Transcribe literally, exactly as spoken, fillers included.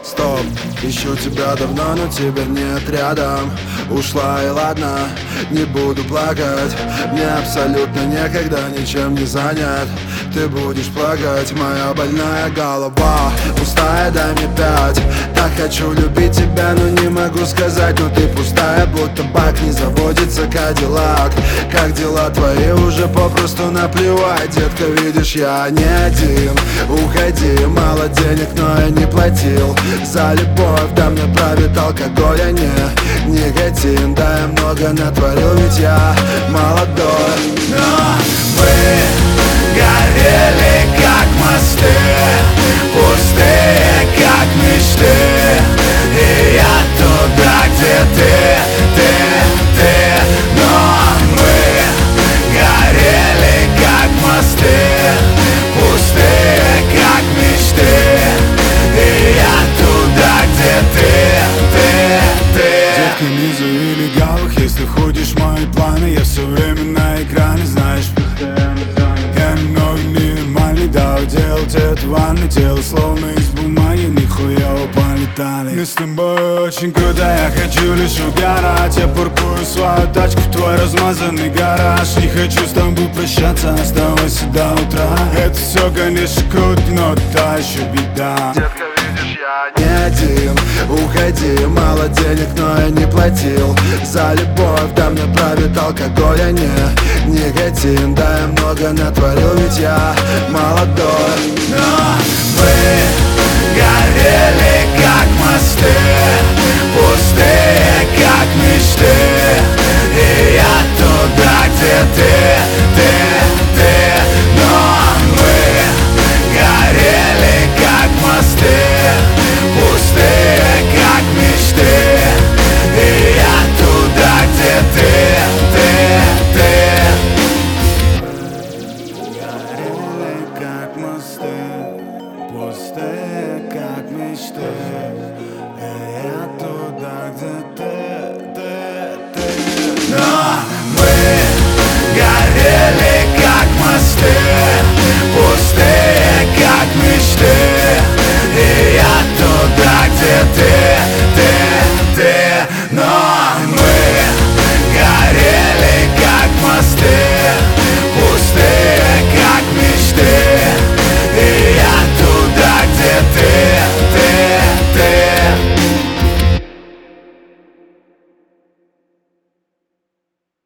Стоп, ищу тебя давно, но тебя нет рядом. Ушла и ладно, не буду плакать. Мне абсолютно некогда, ничем не занят. Ты будешь плакать, моя больная голова пустая, дай мне пять. Так хочу любить тебя, но не могу сказать. Но ты пустая, будто бак, не заводится кадиллак. Как дела твои, уже попросту наплевать. Детка, видишь, я не один. Уходи, мало денег, но я не платил за любовь, да мне правит алкоголь, а не никотин. Да, я много натворил, ведь я молодой. Но мы горели, как мосты, пустые, как мечты. И я туда, где ты, ты, ты. Но мы горели, как мосты, пустые, как мечты. И я туда, где ты, ты, ты. Детка, не зови легавых, если входишь в мои планы. Я все время на экране, знаешь. Я немного ненормальный, да, делать это ванной. Тело словно из бумаги, нихуя полетали. Мы с тобой очень круто, я хочу лишь угорать. Я паркую свою тачку в твой размазанный гараж. Не хочу с тобой прощаться, оставайся до утра. Это все, конечно, круто, но та еще беда. Детка, видишь, я не один. Уходи, мало денег, но я не платил за любовь, да мне правит алкоголь, а не никотин. Да, я много натворил, ведь я молодой. Но мы горели, как мосты, пустые, как мечты. И я туда, где ты, ты, ты. Но мы горели, как мосты, пустые, как мечты. И я туда, где ты, ты, ты. Горели, как мосты, пустые, как мечты. И я туда, где